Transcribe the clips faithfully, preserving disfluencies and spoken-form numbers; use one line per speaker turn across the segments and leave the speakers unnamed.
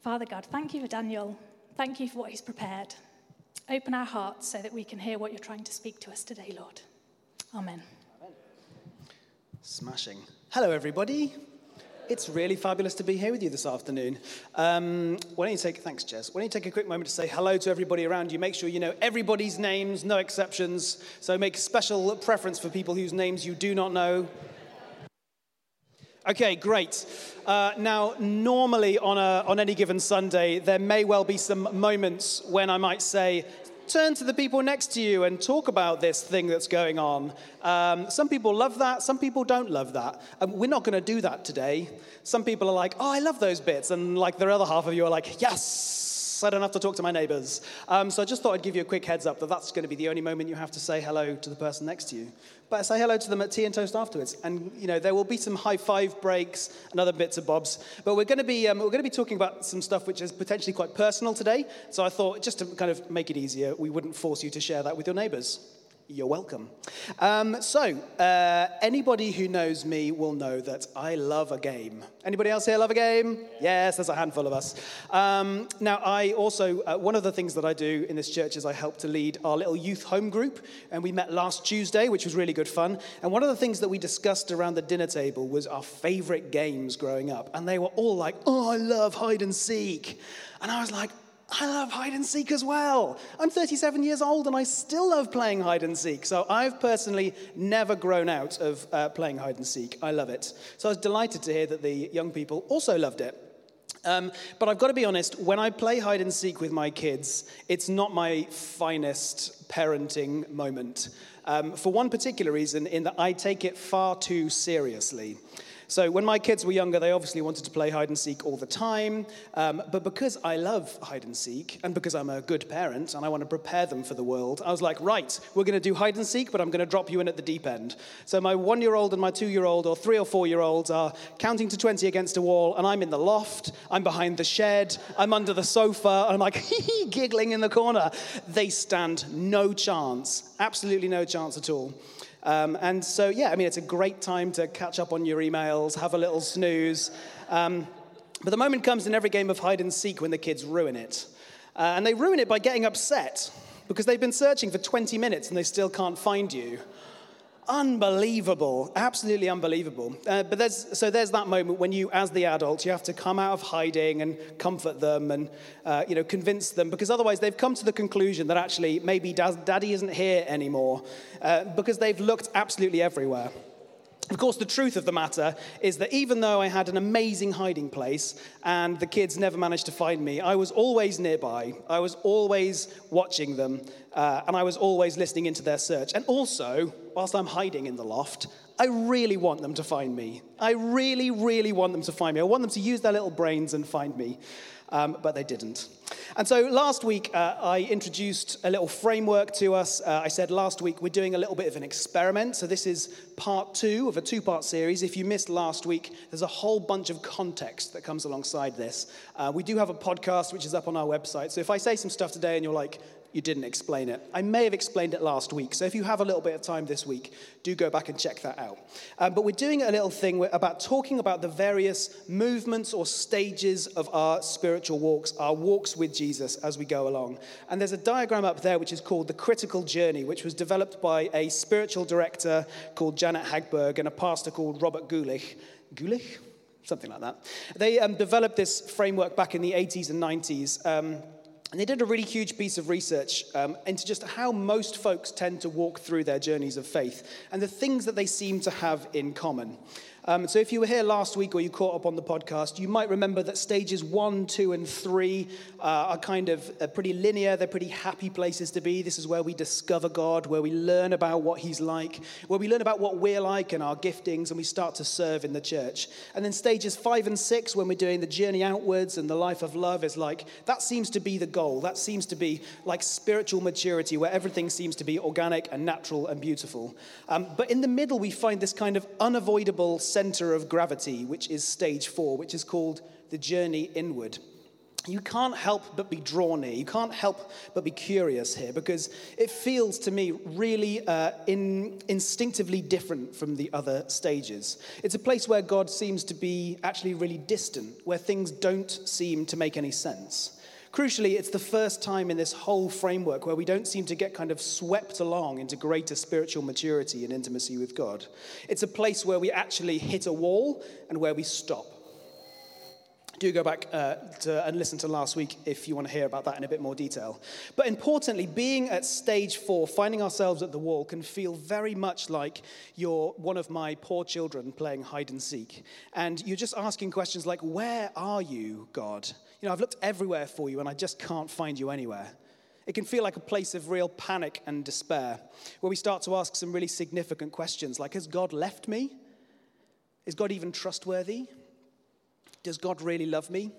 Father God, thank you for Daniel. Thank you for what he's prepared. Open our hearts so that we can hear what you're trying to speak to us today, Lord. Amen.
Smashing. Hello, everybody. It's really fabulous to be here with you this afternoon. Um, why don't you take, thanks, Jez. Why don't you take a quick moment to say hello to everybody around you. Make sure you know everybody's names, no exceptions. So make special preference for people whose names you do not know. Okay, great. Uh, now, normally on a, on any given Sunday, there may well be some moments when I might say, turn to the people next to you and talk about this thing that's going on. Um, some people love that. Some people don't love that. Um, we're not going to do that today. Some people are like, oh, I love those bits. And like the other half of you are like, yes, I don't have to talk to my neighbors. Um, so I just thought I'd give you a quick heads up that that's going to be the only moment you have to say hello to the person next to you. But say hello to them at tea and toast afterwards. And, you know, there will be some high five breaks and other bits and bobs. But we're going to be um, we're going to be talking about some stuff which is potentially quite personal today. So I thought just to kind of make it easier, we wouldn't force you to share that with your neighbors. You're welcome. Um, so, uh, anybody who knows me will know that I love a game. Anybody else here love a game? Yes, there's a handful of us. Um, now, I also, uh, one of the things that I do in this church is I help to lead our little youth home group. And we met last Tuesday, which was really good fun. And one of the things that we discussed around the dinner table was our favorite games growing up. And they were all like, oh, I love hide and seek. And I was like, I love hide and seek as well. I'm thirty-seven years old and I still love playing hide and seek. So I've personally never grown out of uh, playing hide and seek. I love it. So I was delighted to hear that the young people also loved it. Um, but I've got to be honest, when I play hide and seek with my kids, it's not my finest parenting moment. Um, for one particular reason, in that I take it far too seriously. So when my kids were younger, they obviously wanted to play hide and seek all the time. Um, but because I love hide and seek, and because I'm a good parent, and I want to prepare them for the world, I was like, right, we're going to do hide and seek, but I'm going to drop you in at the deep end. So my one-year-old and my two-year-old, or three or four-year-olds are counting to twenty against a wall, and I'm in the loft, I'm behind the shed, I'm under the sofa, and I'm like, hee-hee, giggling in the corner. They stand no chance, absolutely no chance at all. Um, and so, yeah, I mean, it's a great time to catch up on your emails, have a little snooze. Um, but the moment comes in every game of hide and seek when the kids ruin it. Uh, and they ruin it by getting upset because they've been searching for twenty minutes and they still can't find you. Unbelievable, absolutely unbelievable. Uh, but there's, so there's that moment when you, as the adult, you have to come out of hiding and comfort them and, uh, you know, convince them, because otherwise they've come to the conclusion that actually maybe daddy isn't here anymore, uh, because they've looked absolutely everywhere. Of course, the truth of the matter is that even though I had an amazing hiding place and the kids never managed to find me, I was always nearby. I was always watching them, uh, and I was always listening into their search. And also, whilst I'm hiding in the loft, I really want them to find me. I really, really want them to find me. I want them to use their little brains and find me. Um, but they didn't. And so last week, uh, I introduced a little framework to us. Uh, I said last week, we're doing a little bit of an experiment. So this is part two of a two-part series. If you missed last week, there's a whole bunch of context that comes alongside this. Uh, we do have a podcast, which is up on our website. So if I say some stuff today and you're like, you didn't explain it, I may have explained it last week. So if you have a little bit of time this week, do go back and check that out. Um, but we're doing a little thing about talking about the various movements or stages of our spiritual walks, our walks with Jesus as we go along. And there's a diagram up there which is called the Critical Journey, which was developed by a spiritual director called Janet Hagberg and a pastor called Robert Guelich. Guelich? Something like that. They um, developed this framework back in the eighties and nineties. Um, And they did a really huge piece of research um, into just how most folks tend to walk through their journeys of faith and the things that they seem to have in common. Um, so if you were here last week or you caught up on the podcast, you might remember that stages one, two, and three uh, are kind of uh, pretty linear. They're pretty happy places to be. This is where we discover God, where we learn about what he's like, where we learn about what we're like and our giftings, and we start to serve in the church. And then stages five and six, when we're doing the journey outwards and the life of love, is like, that seems to be the goal. That seems to be like spiritual maturity, where everything seems to be organic and natural and beautiful. Um, but in the middle, we find this kind of unavoidable center of gravity, which is stage four, which is called the journey inward. you can't help but be drawn here. You can't help but be curious here because it feels to me really uh, in, instinctively different from the other stages. It's a place where God seems to be actually really distant, where things don't seem to make any sense. Crucially, it's the first time in this whole framework where we don't seem to get kind of swept along into greater spiritual maturity and intimacy with God. It's a place where we actually hit a wall and where we stop. Do go back uh, to, and listen to last week if you want to hear about that in a bit more detail. But importantly, being at stage four, finding ourselves at the wall, can feel very much like you're one of my poor children playing hide and seek. And you're just asking questions like, where are you, God? You know, I've looked everywhere for you and I just can't find you anywhere. It can feel like a place of real panic and despair, where we start to ask some really significant questions like, has God left me? Is God even trustworthy? Does God really love me?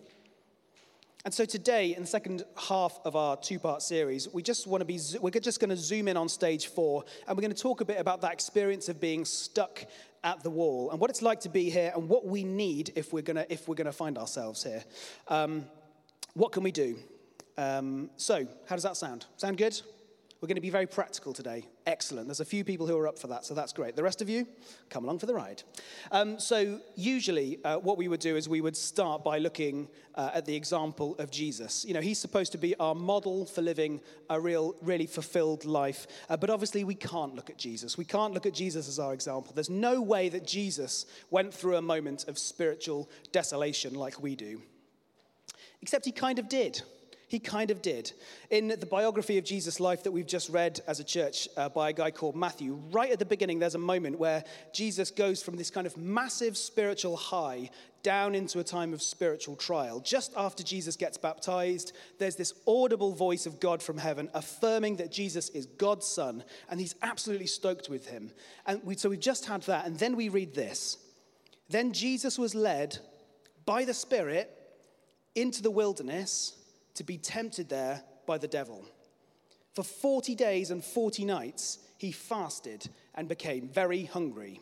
And so today, in the second half of our two-part series, we just want to be, we're just going to zoom in on stage four, and we're going to talk a bit about that experience of being stuck at the wall, and what it's like to be here, and what we need if we're going to, if we're going to find ourselves here. Um, what can we do? Um, so, how does that sound? Sound good? We're going to be very practical today. Excellent. There's a few people who are up for that, so that's great. The rest of you, come along for the ride. Um, so usually uh, what we would do is we would start by looking uh, at the example of Jesus. You know, he's supposed to be our model for living a real, really fulfilled life. Uh, but obviously we can't look at Jesus. We can't look at Jesus as our example. There's no way that Jesus went through a moment of spiritual desolation like we do. Except he kind of did. He kind of did. In the biography of Jesus' life that we've just read as a church uh, by a guy called Matthew, right at the beginning, there's a moment where Jesus goes from this kind of massive spiritual high down into a time of spiritual trial. Just after Jesus gets baptized, there's this audible voice of God from heaven affirming that Jesus is God's son, and he's absolutely stoked with him. And we, so we've just had that, and then we read this. Then Jesus was led by the Spirit into the wilderness to be tempted there by the devil. For forty days and forty nights, he fasted and became very hungry.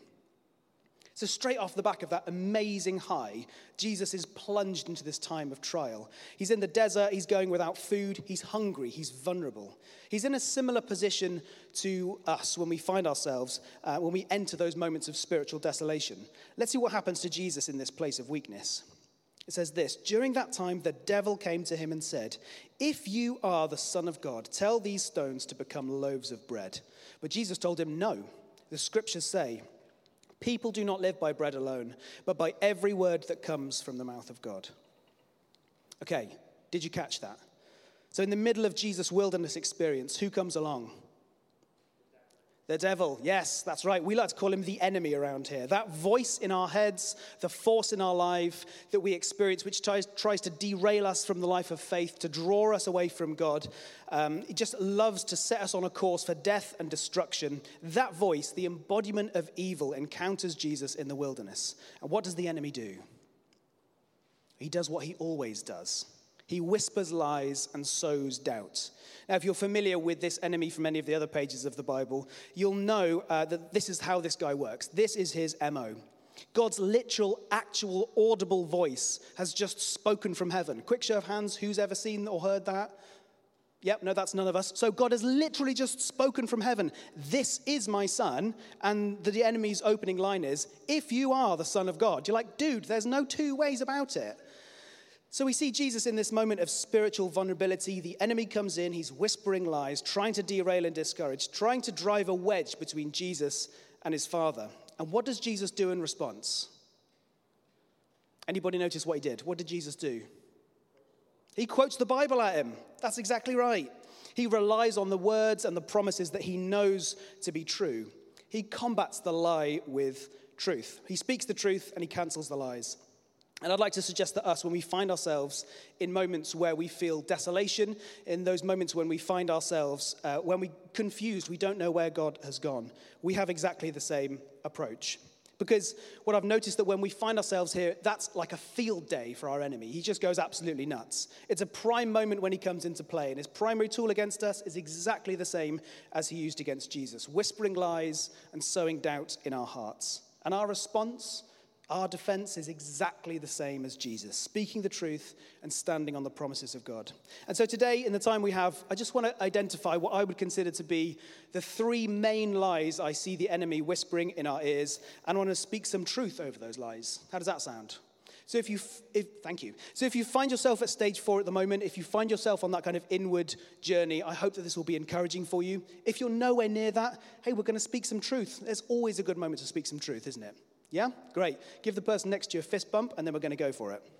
So straight off the back of that amazing high, Jesus is plunged into this time of trial. He's in the desert, he's going without food, he's hungry, he's vulnerable. He's in a similar position to us when we find ourselves, uh, when we enter those moments of spiritual desolation. Let's see what happens to Jesus in this place of weakness. It says this, during that time, the devil came to him and said, if you are the Son of God, tell these stones to become loaves of bread. But Jesus told him, no, the scriptures say, people do not live by bread alone, but by every word that comes from the mouth of God. Okay, did you catch that? So in the middle of Jesus' wilderness experience, who comes along? The devil, yes, that's right. We like to call him the enemy around here. That voice in our heads, the force in our life that we experience, which tries, tries to derail us from the life of faith, to draw us away from God. Um, it just loves to set us on a course for death and destruction. That voice, the embodiment of evil, encounters Jesus in the wilderness. And what does the enemy do? He does what he always does. He whispers lies and sows doubt. Now, if you're familiar with this enemy from any of the other pages of the Bible, you'll know uh, that this is how this guy works. This is his M O. God's literal, actual, audible voice has just spoken from heaven. Quick show of hands, who's ever seen or heard that? Yep, no, that's none of us. So God has literally just spoken from heaven. This is my son. And the enemy's opening line is, if you are the Son of God. You're like, dude, there's no two ways about it. So we see Jesus in this moment of spiritual vulnerability. The enemy comes in, he's whispering lies, trying to derail and discourage, trying to drive a wedge between Jesus and his Father. And what does Jesus do in response? Anybody notice what he did? What did Jesus do? He quotes the Bible at him. That's exactly right. He relies on the words and the promises that he knows to be true. He combats the lie with truth. He speaks the truth and he cancels the lies. And I'd like to suggest that us, when we find ourselves in moments where we feel desolation, in those moments when we find ourselves, uh, when we're confused, we don't know where God has gone, we have exactly the same approach. Because what I've noticed that when we find ourselves here, that's like a field day for our enemy. He just goes absolutely nuts. It's a prime moment when he comes into play, and his primary tool against us is exactly the same as he used against Jesus, whispering lies and sowing doubt in our hearts. And our response, Our defense is exactly the same as Jesus, speaking the truth and standing on the promises of God. And so today, in the time we have, I just want to identify what I would consider to be the three main lies I see the enemy whispering in our ears, and I want to speak some truth over those lies. How does that sound? So if you, if, thank you. So if you find yourself at stage four at the moment, if you find yourself on that kind of inward journey, I hope that this will be encouraging for you. If you're nowhere near that, hey, we're going to speak some truth. There's always a good moment to speak some truth, isn't it? Yeah? Great. Give the person next to you a fist bump, and then we're going to go for it.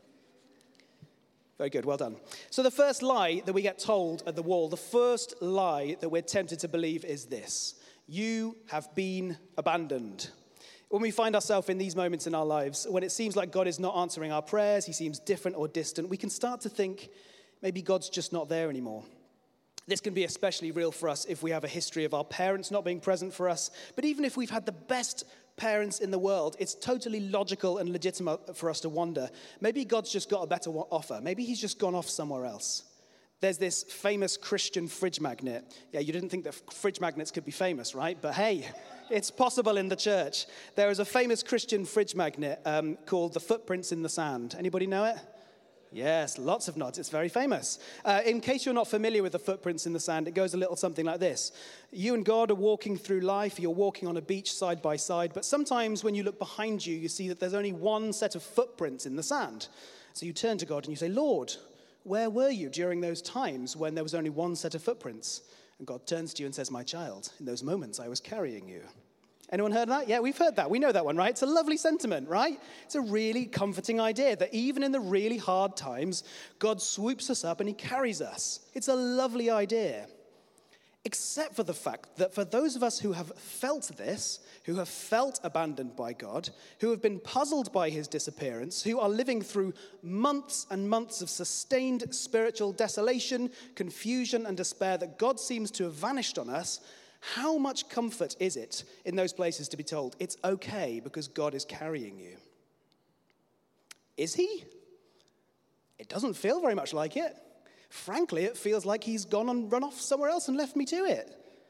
Very good. Well done. So the first lie that we get told at the wall, the first lie that we're tempted to believe is this: you have been abandoned. When we find ourselves in these moments in our lives, when it seems like God is not answering our prayers, he seems different or distant, we can start to think maybe God's just not there anymore. This can be especially real for us if we have a history of our parents not being present for us. But even if we've had the best parents in the world, it's totally logical and legitimate for us to wonder, maybe God's just got a better offer. Maybe he's just gone off somewhere else. There's this famous Christian fridge magnet. Yeah, you didn't think that fridge magnets could be famous, right? But hey, it's possible in the church. There is a famous Christian fridge magnet um, called the Footprints in the Sand. Anybody know it? Yes, lots of nods. It's very famous. Uh, in case you're not familiar with the Footprints in the Sand, it goes a little something like this. You and God are walking through life. You're walking on a beach side by side. But sometimes when you look behind you, you see that there's only one set of footprints in the sand. So you turn to God and you say, Lord, where were you during those times when there was only one set of footprints? And God turns to you and says, my child, in those moments I was carrying you. Anyone heard that? Yeah, we've heard that. We know that one, right? It's a lovely sentiment, right? It's a really comforting idea that even in the really hard times, God swoops us up and he carries us. It's a lovely idea. Except for the fact that for those of us who have felt this, who have felt abandoned by God, who have been puzzled by his disappearance, who are living through months and months of sustained spiritual desolation, confusion, and despair that God seems to have vanished on us, how much comfort is it in those places to be told, it's okay because God is carrying you? Is he? It doesn't feel very much like it. Frankly, it feels like he's gone and run off somewhere else and left me to it.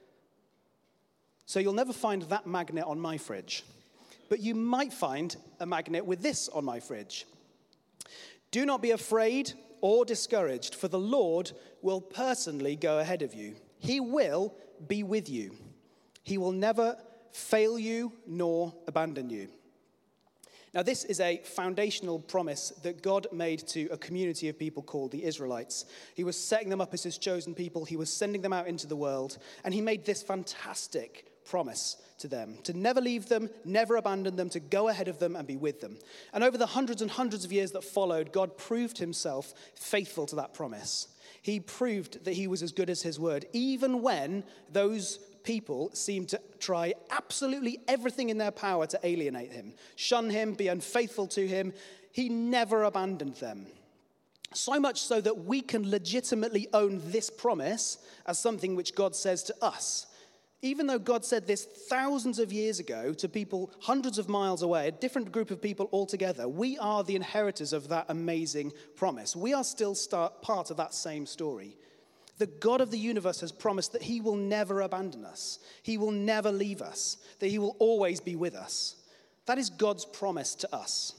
So you'll never find that magnet on my fridge. But you might find a magnet with this on my fridge. Do not be afraid or discouraged, for the Lord will personally go ahead of you. He will be with you. He will never fail you nor abandon you. Now, this is a foundational promise that God made to a community of people called the Israelites. He was setting them up as his chosen people. He was sending them out into the world. And he made this fantastic promise to them, to never leave them, never abandon them, to go ahead of them and be with them. And over the hundreds and hundreds of years that followed, God proved himself faithful to that promise. He proved that he was as good as his word, even when those people seemed to try absolutely everything in their power to alienate him, shun him, be unfaithful to him. He never abandoned them. So much so that we can legitimately own this promise as something which God says to us. Even though God said this thousands of years ago to people hundreds of miles away, a different group of people altogether, we are the inheritors of that amazing promise. We are still start, part of that same story. The God of the universe has promised that he will never abandon us. He will never leave us. That he will always be with us. That is God's promise to us.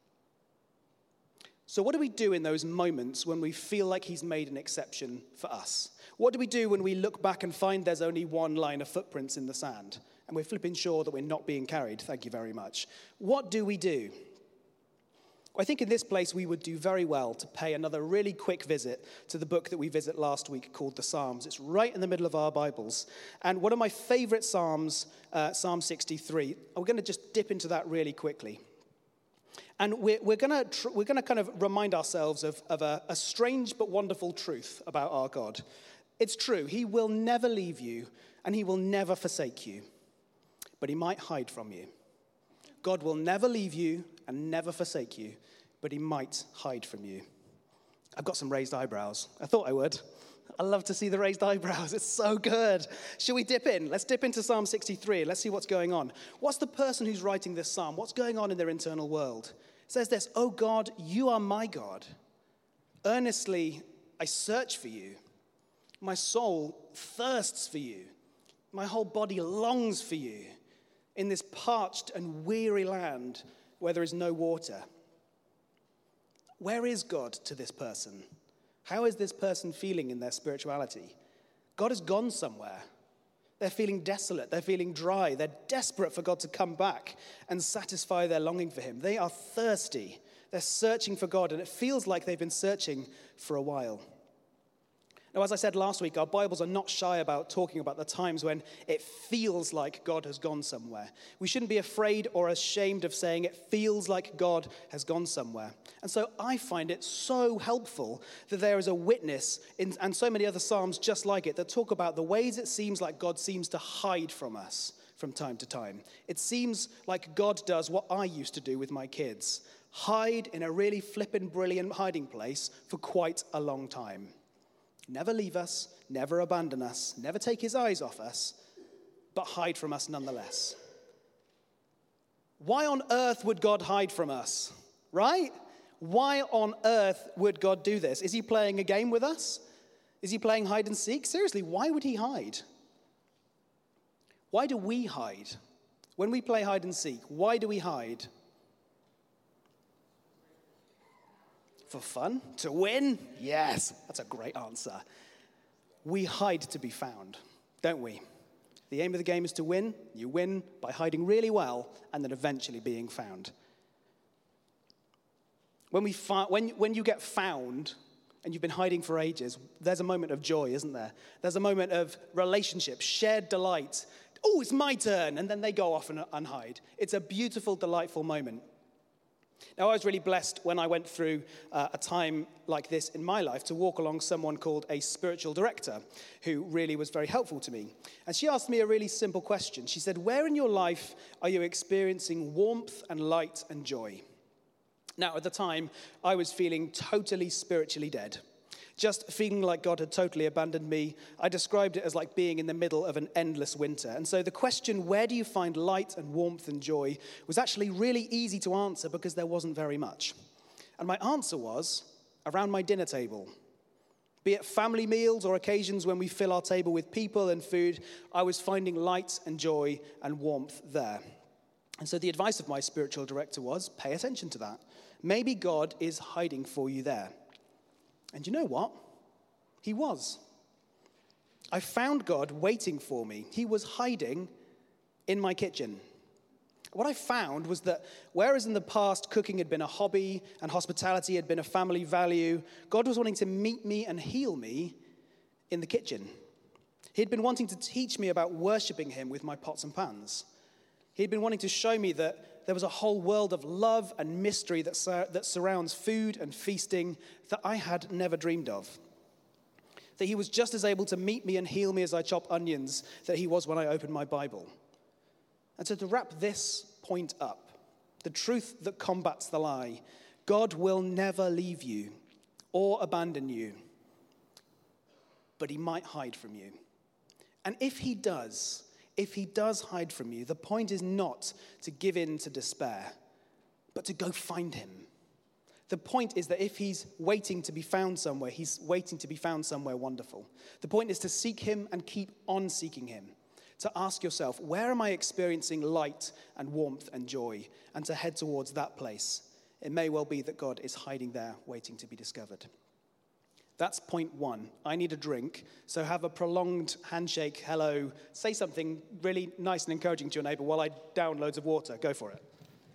So what do we do in those moments when we feel like he's made an exception for us? What do we do when we look back and find there's only one line of footprints in the sand and we're flipping sure that we're not being carried? Thank you very much. What do we do? I think in this place we would do very well to pay another really quick visit to the book that we visited last week called the Psalms. It's right in the middle of our Bibles. And one of my favorite Psalms, uh, Psalm sixty-three, we're going to just dip into that really quickly. And we're, we're going to tr- we're going to kind of remind ourselves of, of a, a strange but wonderful truth about our God. It's true, he will never leave you and he will never forsake you, but he might hide from you. God will never leave you and never forsake you, but he might hide from you. I've got some raised eyebrows. I thought I would. I love to see the raised eyebrows. It's so good. Shall we dip in? Let's dip into Psalm sixty-three. Let's see what's going on. What's the person who's writing this psalm? What's going on in their internal world? It says this, "Oh God, you are my God. Earnestly I search for you. My soul thirsts for you. My whole body longs for you. In this parched and weary land, where there is no water. Where is God to this person? How is this person feeling in their spirituality? God has gone somewhere. They're feeling desolate. They're feeling dry. They're desperate for God to come back and satisfy their longing for him. They are thirsty. They're searching for God, and it feels like they've been searching for a while. Now, as I said last week, our Bibles are not shy about talking about the times when it feels like God has gone somewhere. We shouldn't be afraid or ashamed of saying it feels like God has gone somewhere. And so I find it so helpful that there is a witness in, and so many other Psalms just like it that talk about the ways it seems like God seems to hide from us from time to time. It seems like God does what I used to do with my kids, hide in a really flippin' brilliant hiding place for quite a long time. Never leave us, never abandon us, never take his eyes off us, but hide from us nonetheless. Why on earth would God hide from us, right? Why on earth would God do this? Is he playing a game with us? Is he playing hide and seek? Seriously, why would he hide? Why do we hide? When we play hide and seek, why do we hide? For fun? To win? Yes, that's a great answer. We hide to be found, don't we? The aim of the game is to win. You win by hiding really well and then eventually being found. When, we fi- when, when you get found and you've been hiding for ages, there's a moment of joy, isn't there? There's a moment of relationship, shared delight. Oh, it's my turn. And then they go off and, and hide. It's a beautiful, delightful moment. Now, I was really blessed when I went through uh, a time like this in my life to walk along someone called a spiritual director who really was very helpful to me. And she asked me a really simple question. She said, where in your life are you experiencing warmth and light and joy? Now, at the time, I was feeling totally spiritually dead. Just feeling like God had totally abandoned me. I described it as like being in the middle of an endless winter. And so the question, where do you find light and warmth and joy, was actually really easy to answer because there wasn't very much. And my answer was around my dinner table. Be it family meals or occasions when we fill our table with people and food, I was finding light and joy and warmth there. And so the advice of my spiritual director was, pay attention to that. Maybe God is hiding for you there. And you know what? He was. I found God waiting for me. He was hiding in my kitchen. What I found was that whereas in the past cooking had been a hobby and hospitality had been a family value, God was wanting to meet me and heal me in the kitchen. He'd been wanting to teach me about worshiping him with my pots and pans. He'd been wanting to show me that there was a whole world of love and mystery that, sur- that surrounds food and feasting that I had never dreamed of. That he was just as able to meet me and heal me as I chop onions that he was when I opened my Bible. And so to wrap this point up, the truth that combats the lie, God will never leave you or abandon you, but he might hide from you. And if he does, If he does hide from you, the point is not to give in to despair, but to go find him. The point is that if he's waiting to be found somewhere, he's waiting to be found somewhere wonderful. The point is to seek him and keep on seeking him. To ask yourself, where am I experiencing light and warmth and joy? And to head towards that place. It may well be that God is hiding there, waiting to be discovered. That's point one. I need a drink, so have a prolonged handshake, hello, say something really nice and encouraging to your neighbor while I down loads of water. Go for it.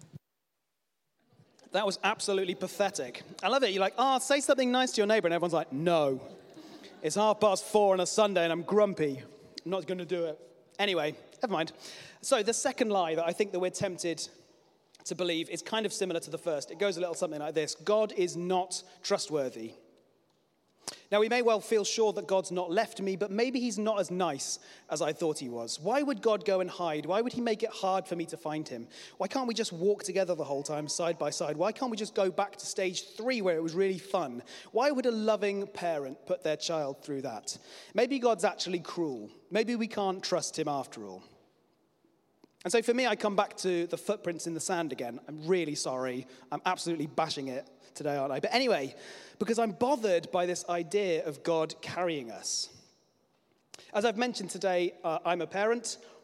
That was absolutely pathetic. I love it. You're like, oh, say something nice to your neighbor, and everyone's like, no. It's half past four on a Sunday, and I'm grumpy. I'm not going to do it. Anyway, never mind. So the second lie that I think that we're tempted to believe is kind of similar to the first. It goes a little something like this. God is not trustworthy. Now, we may well feel sure that God's not left me, but maybe he's not as nice as I thought he was. Why would God go and hide? Why would he make it hard for me to find him? Why can't we just walk together the whole time, side by side? Why can't we just go back to stage three where it was really fun? Why would a loving parent put their child through that? Maybe God's actually cruel. Maybe we can't trust him after all. And so for me, I come back to the footprints in the sand again. I'm really sorry. I'm absolutely bashing it today, aren't I? But anyway, because I'm bothered by this idea of God carrying us. As I've mentioned today, uh, I'm a parent.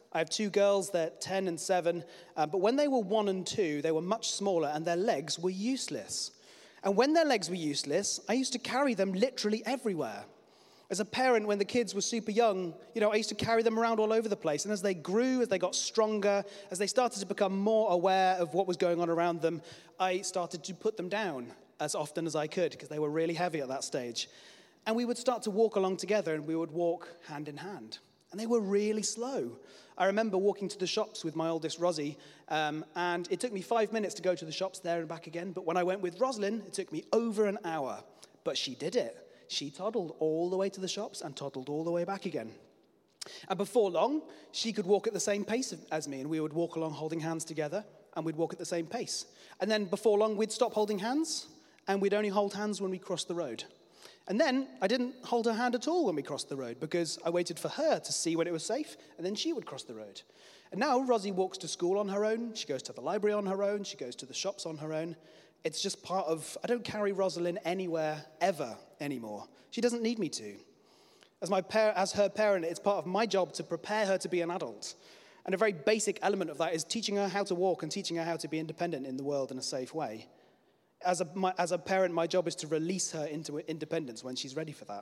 I have two girls, they're ten and seven, uh, but when they were one and two, they were much smaller and their legs were useless. And when their legs were useless, I used to carry them literally everywhere. As a parent, when the kids were super young, you know, I used to carry them around all over the place. And as they grew, as they got stronger, as they started to become more aware of what was going on around them, I started to put them down as often as I could because they were really heavy at that stage. And we would start to walk along together and we would walk hand in hand. And they were really slow. I remember walking to the shops with my oldest, Rosie, um, and it took me five minutes to go to the shops there and back again. But when I went with Rosalind, it took me over an hour. But she did it. She toddled all the way to the shops and toddled all the way back again. And before long, she could walk at the same pace as me, and we would walk along holding hands together, and we'd walk at the same pace. And then before long, we'd stop holding hands, and we'd only hold hands when we crossed the road. And then I didn't hold her hand at all when we crossed the road because I waited for her to see when it was safe, and then she would cross the road. And now Rosie walks to school on her own. She goes to the library on her own. She goes to the shops on her own. It's just part of, I don't carry Rosalind anywhere ever anymore. She doesn't need me to. As my par- as her parent, it's part of my job to prepare her to be an adult. And a very basic element of that is teaching her how to walk and teaching her how to be independent in the world in a safe way. As a, my, as a parent, my job is to release her into independence when she's ready for that.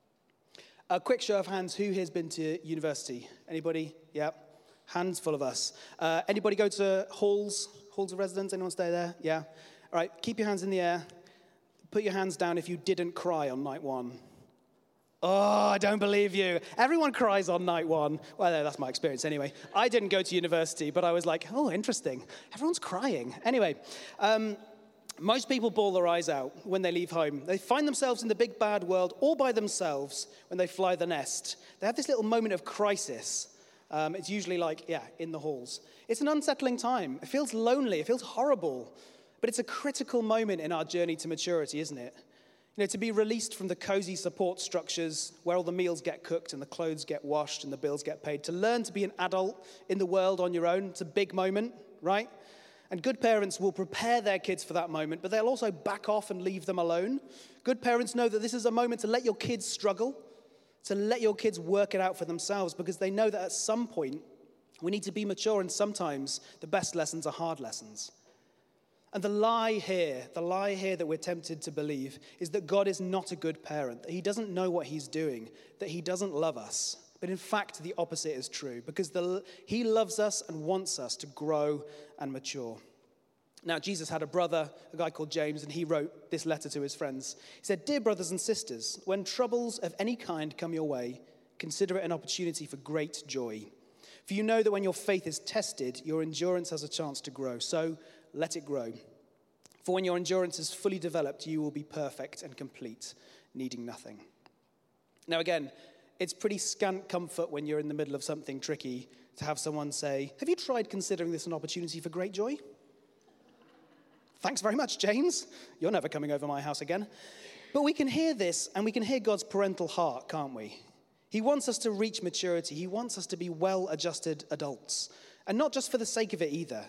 A quick show of hands, who here's been to university? Anybody? Yeah. Hands full of us. Uh, anybody go to halls, halls of residence? Anyone stay there? Yeah. All right, keep your hands in the air. Put your hands down if you didn't cry on night one. Oh, I don't believe you. Everyone cries on night one. Well, that's my experience anyway. I didn't go to university, but I was like, oh, interesting. Everyone's crying. Anyway, um, most people bawl their eyes out when they leave home. They find themselves in the big bad world all by themselves when they fly the nest. They have this little moment of crisis. Um, it's usually like, yeah, in the halls. It's an unsettling time. It feels lonely. It feels horrible. But it's a critical moment in our journey to maturity, isn't it? You know, to be released from the cozy support structures where all the meals get cooked and the clothes get washed and the bills get paid. To learn to be an adult in the world on your own. It's a big moment, right? And good parents will prepare their kids for that moment, but they'll also back off and leave them alone. Good parents know that this is a moment to let your kids struggle, to let your kids work it out for themselves, because they know that at some point we need to be mature, and sometimes the best lessons are hard lessons. And the lie here, the lie here that we're tempted to believe is that God is not a good parent, that he doesn't know what he's doing, that he doesn't love us. But in fact, the opposite is true, because the, he loves us and wants us to grow and mature. Now, Jesus had a brother, a guy called James, and he wrote this letter to his friends. He said, "Dear brothers and sisters, when troubles of any kind come your way, consider it an opportunity for great joy. For you know that when your faith is tested, your endurance has a chance to grow. So let it grow. For when your endurance is fully developed, you will be perfect and complete, needing nothing." Now again, it's pretty scant comfort when you're in the middle of something tricky to have someone say, "Have you tried considering this an opportunity for great joy?" Thanks very much, James. You're never coming over my house again. But we can hear this, and we can hear God's parental heart, can't we? He wants us to reach maturity. He wants us to be well-adjusted adults. And not just for the sake of it either.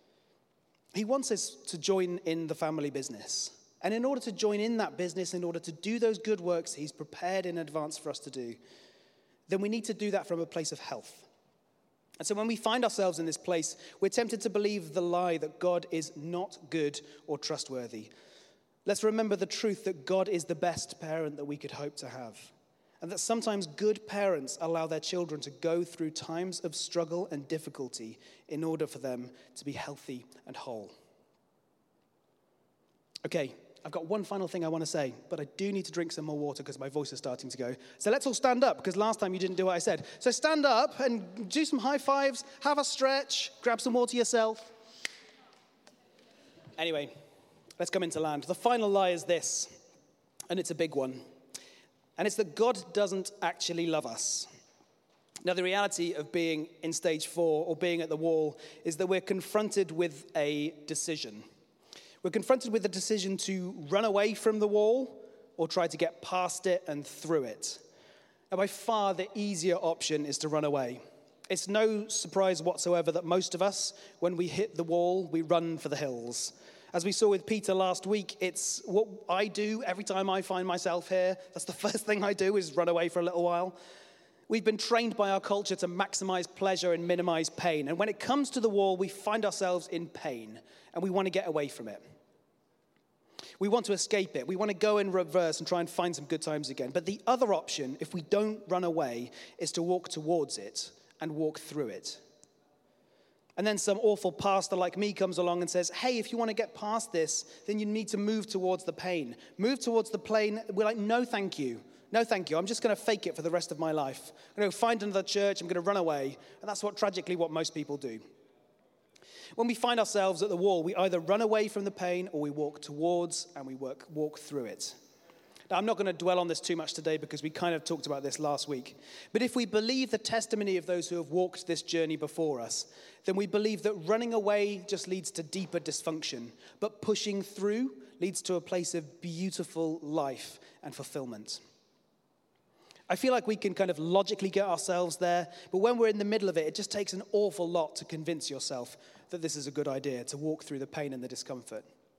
He wants us to join in the family business. And in order to join in that business, in order to do those good works he's prepared in advance for us to do, then we need to do that from a place of health. And so when we find ourselves in this place, we're tempted to believe the lie that God is not good or trustworthy. Let's remember the truth that God is the best parent that we could hope to have. And that sometimes good parents allow their children to go through times of struggle and difficulty in order for them to be healthy and whole. Okay, I've got one final thing I want to say, but I do need to drink some more water because my voice is starting to go. So let's all stand up, because last time you didn't do what I said. So stand up and do some high fives, have a stretch, grab some water yourself. Anyway, let's come into land. The final lie is this, and it's a big one. And it's that God doesn't actually love us. Now, the reality of being in stage four or being at the wall is that we're confronted with a decision. We're confronted with a decision to run away from the wall or try to get past it and through it. Now, by far, the easier option is to run away. It's no surprise whatsoever that most of us, when we hit the wall, we run for the hills. As we saw with Peter last week, it's what I do every time I find myself here. That's the first thing I do, is run away for a little while. We've been trained by our culture to maximize pleasure and minimize pain. And when it comes to the wall, we find ourselves in pain and we want to get away from it. We want to escape it. We want to go in reverse and try and find some good times again. But the other option, if we don't run away, is to walk towards it and walk through it. And then some awful pastor like me comes along and says, hey, if you want to get past this, then you need to move towards the pain. Move towards the pain. We're like, no, thank you. No, thank you. I'm just going to fake it for the rest of my life. I'm going to find another church. I'm going to run away. And that's what, tragically, what most people do. When we find ourselves at the wall, we either run away from the pain or we walk towards and we work, walk through it. Now, I'm not going to dwell on this too much today because we kind of talked about this last week. But if we believe the testimony of those who have walked this journey before us, then we believe that running away just leads to deeper dysfunction, but pushing through leads to a place of beautiful life and fulfillment. I feel like we can kind of logically get ourselves there, but when we're in the middle of it, it just takes an awful lot to convince yourself that this is a good idea, to walk through the pain and the discomfort.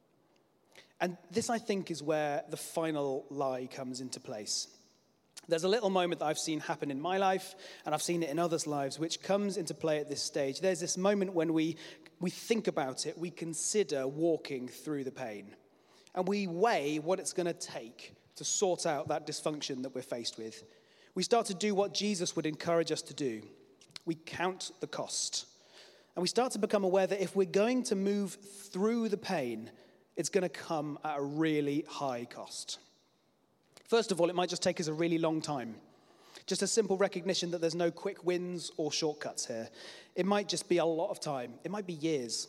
And this, I think, is where the final lie comes into place. There's a little moment that I've seen happen in my life, and I've seen it in others' lives, which comes into play at this stage. There's this moment when we, we think about it, we consider walking through the pain, and we weigh what it's going to take to sort out that dysfunction that we're faced with. We start to do what Jesus would encourage us to do. We count the cost. And we start to become aware that if we're going to move through the pain, it's going to come at a really high cost. First of all, it might just take us a really long time. Just a simple recognition that there's no quick wins or shortcuts here. It might just be a lot of time. It might be years.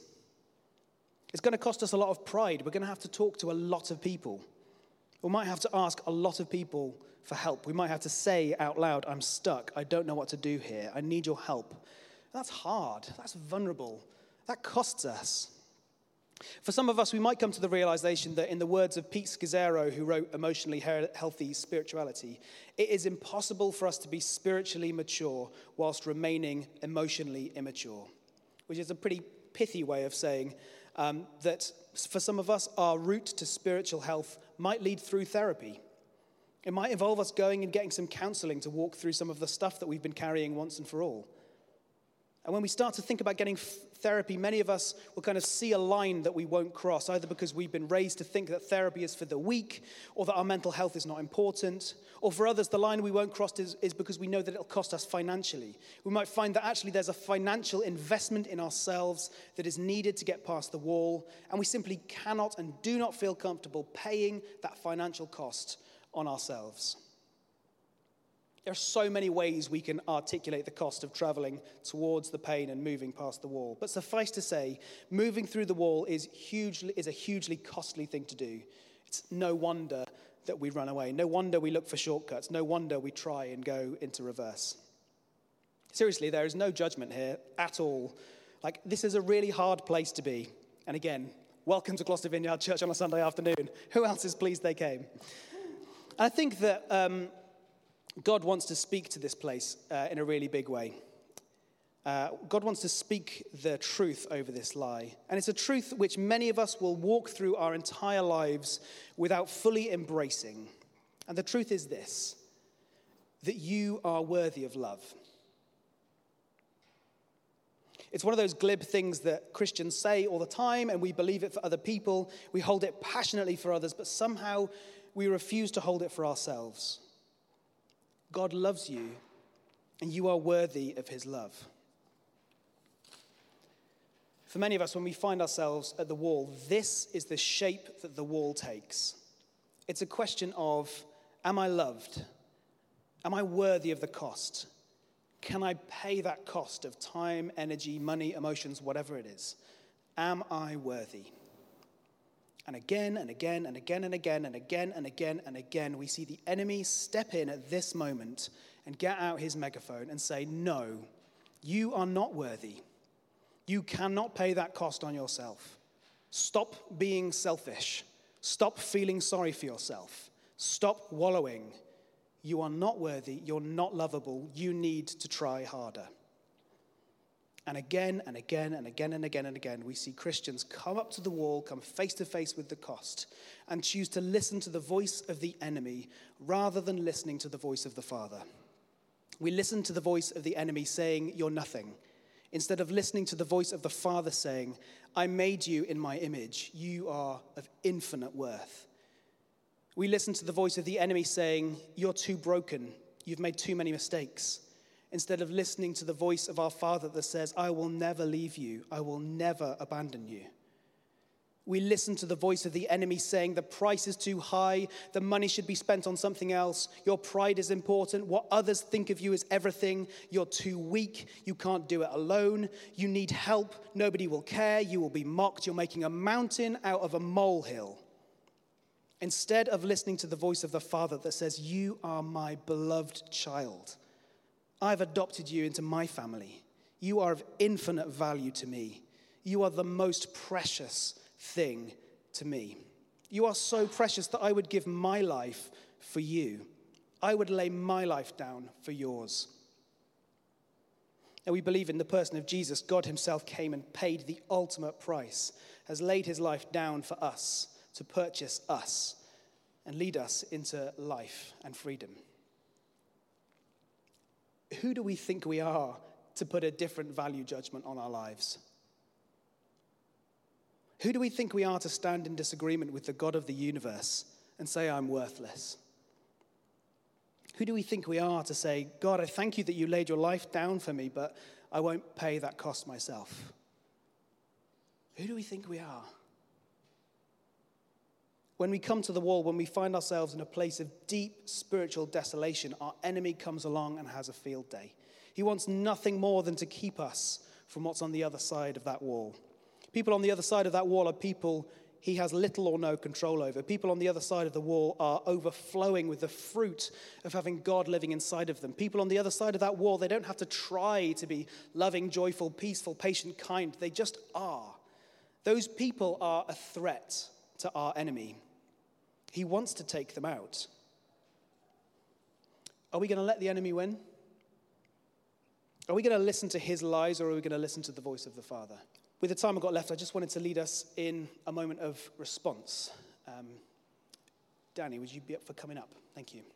It's going to cost us a lot of pride. We're going to have to talk to a lot of people. We might have to ask a lot of people for help. We might have to say out loud, I'm stuck. I don't know what to do here. I need your help. That's hard. That's vulnerable. That costs us. For some of us, we might come to the realization that in the words of Pete Scazzero, who wrote Emotionally Healthy Spirituality, it is impossible for us to be spiritually mature whilst remaining emotionally immature, which is a pretty pithy way of saying um, that for some of us, our route to spiritual health might lead through therapy. It might involve us going and getting some counseling to walk through some of the stuff that we've been carrying once and for all. And when we start to think about getting f- therapy, many of us will kind of see a line that we won't cross, either because we've been raised to think that therapy is for the weak, or that our mental health is not important. Or for others, the line we won't cross is, is because we know that it'll cost us financially. We might find that actually there's a financial investment in ourselves that is needed to get past the wall, and we simply cannot and do not feel comfortable paying that financial cost on ourselves. There are so many ways we can articulate the cost of traveling towards the pain and moving past the wall. But suffice to say, moving through the wall is hugely is a hugely costly thing to do. It's no wonder that we run away. No wonder we look for shortcuts. No wonder we try and go into reverse. Seriously, there is no judgment here at all. Like, this is a really hard place to be. And again, welcome to Gloucester Vineyard Church on a Sunday afternoon. Who else is pleased they came? And I think that um, God wants to speak to this place uh, in a really big way. Uh, God wants to speak the truth over this lie. And it's a truth which many of us will walk through our entire lives without fully embracing. And the truth is this, that you are worthy of love. It's one of those glib things that Christians say all the time, and we believe it for other people. We hold it passionately for others, but somehow we refuse to hold it for ourselves. God loves you, and you are worthy of his love. For many of us, when we find ourselves at the wall, this is the shape that the wall takes. It's a question of, am I loved? Am I worthy of the cost? Can I pay that cost of time, energy, money, emotions, whatever it is? Am I worthy? And again and again and again and again and again and again and again, we see the enemy step in at this moment and get out his megaphone and say, no, you are not worthy. You cannot pay that cost on yourself. Stop being selfish. Stop feeling sorry for yourself. Stop wallowing. You are not worthy. You're not lovable. You need to try harder. And again and again and again and again and again, we see Christians come up to the wall, come face to face with the cost, and choose to listen to the voice of the enemy rather than listening to the voice of the Father. We listen to the voice of the enemy saying, you're nothing, instead of listening to the voice of the Father saying, I made you in my image. You are of infinite worth. We listen to the voice of the enemy saying, you're too broken. You've made too many mistakes. Instead of listening to the voice of our Father that says, I will never leave you. I will never abandon you. We listen to the voice of the enemy saying the price is too high, the money should be spent on something else, your pride is important, what others think of you is everything, you're too weak, you can't do it alone, you need help, nobody will care, you will be mocked, you're making a mountain out of a molehill. Instead of listening to the voice of the Father that says, you are my beloved child, I've adopted you into my family, you are of infinite value to me, you are the most precious thing to me. You are so precious that I would give my life for you. I would lay my life down for yours. And we believe in the person of Jesus. God himself came and paid the ultimate price, has laid his life down for us to purchase us and lead us into life and freedom. Who do we think we are to put a different value judgment on our lives? Who do we think we are to stand in disagreement with the God of the universe and say, I'm worthless? Who do we think we are to say, God, I thank you that you laid your life down for me, but I won't pay that cost myself? Who do we think we are? When we come to the wall, when we find ourselves in a place of deep spiritual desolation, our enemy comes along and has a field day. He wants nothing more than to keep us from what's on the other side of that wall. People on the other side of that wall are people he has little or no control over. People on the other side of the wall are overflowing with the fruit of having God living inside of them. People on the other side of that wall, they don't have to try to be loving, joyful, peaceful, patient, kind. They just are. Those people are a threat to our enemy. He wants to take them out. Are we going to let the enemy win? Are we going to listen to his lies, or are we going to listen to the voice of the Father? With the time I've got left, I just wanted to lead us in a moment of response. Um, Danny, would you be up for coming up? Thank you.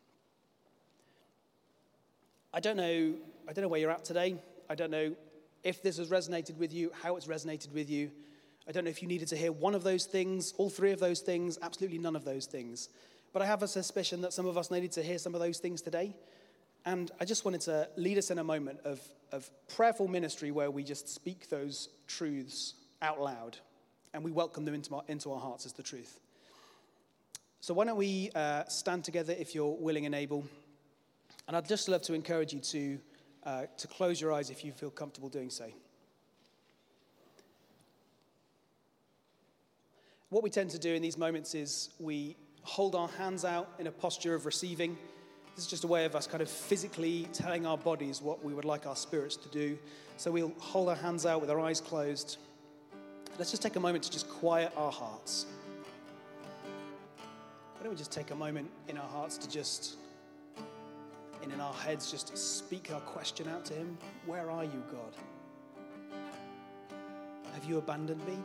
I don't know, I don't know where you're at today. I don't know if this has resonated with you, how it's resonated with you. I don't know if you needed to hear one of those things, all three of those things, absolutely none of those things. But I have a suspicion that some of us needed to hear some of those things today. And I just wanted to lead us in a moment of, of prayerful ministry where we just speak those truths out loud and we welcome them into our, into our hearts as the truth. So why don't we uh, stand together if you're willing and able. And I'd just love to encourage you to, uh, to close your eyes if you feel comfortable doing so. What we tend to do in these moments is we hold our hands out in a posture of receiving. This is just a way of us kind of physically telling our bodies what we would like our spirits to do. So we'll hold our hands out with our eyes closed. Let's just take a moment to just quiet our hearts. Why don't we just take a moment in our hearts to just, and in our heads, just speak our question out to him. Where are you, God? Have you abandoned me?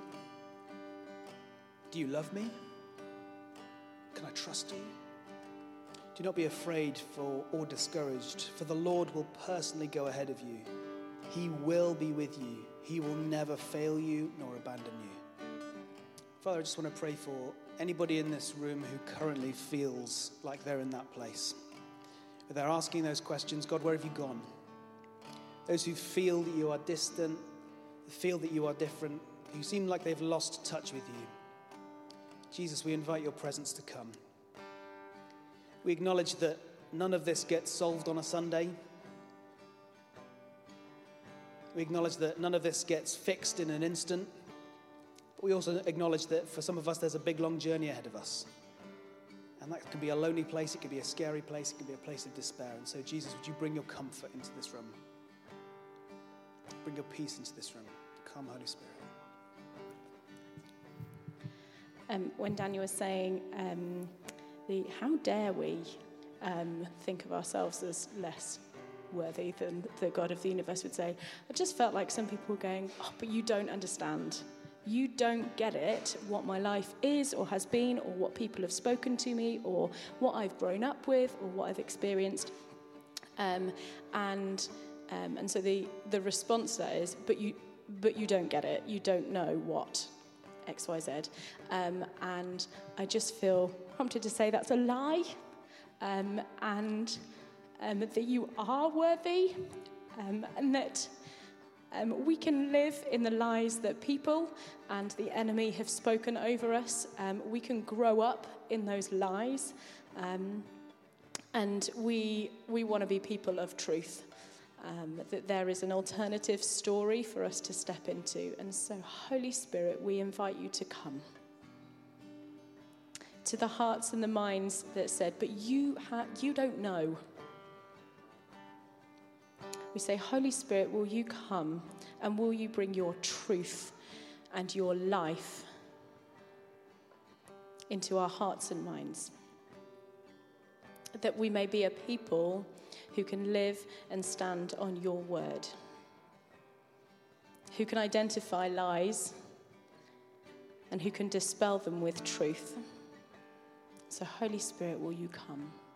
Do you love me? Can I trust you? Do not be afraid for or discouraged, for the Lord will personally go ahead of you. He will be with you. He will never fail you nor abandon you. Father, I just want to pray for anybody in this room who currently feels like they're in that place. But they're asking those questions, God, where have you gone? Those who feel that you are distant, feel that you are different, who seem like they've lost touch with you. Jesus, we invite your presence to come. We acknowledge that none of this gets solved on a Sunday. We acknowledge that none of this gets fixed in an instant. But we also acknowledge that for some of us, there's a big, long journey ahead of us. And that can be a lonely place, it can be a scary place, it can be a place of despair. And so, Jesus, would you bring your comfort into this room? Bring your peace into this room. Come, Holy Spirit.
Um, when Daniel was saying, um, the how dare we um, think of ourselves as less worthy than the God of the universe would say, I just felt like some people were going, oh, but you don't understand. You don't get it, what my life is or has been, or what people have spoken to me, or what I've grown up with, or what I've experienced. Um, and um, and so the, the response to that is, but you but you don't get it. You don't know what X, Y, Z. Um, and I just feel prompted to say that's a lie, um, and um, that you are worthy, um, and that um, we can live in the lies that people and the enemy have spoken over us. Um, we can grow up in those lies, um, and we we want to be people of truth. Um, that there is an alternative story for us to step into. And so, Holy Spirit, we invite you to come to the hearts and the minds that said, but you ha- you don't know. We say, Holy Spirit, will you come and will you bring your truth and your life into our hearts and minds? That we may be a people who can live and stand on your word, who can identify lies and who can dispel them with truth. So, Holy Spirit, will you come?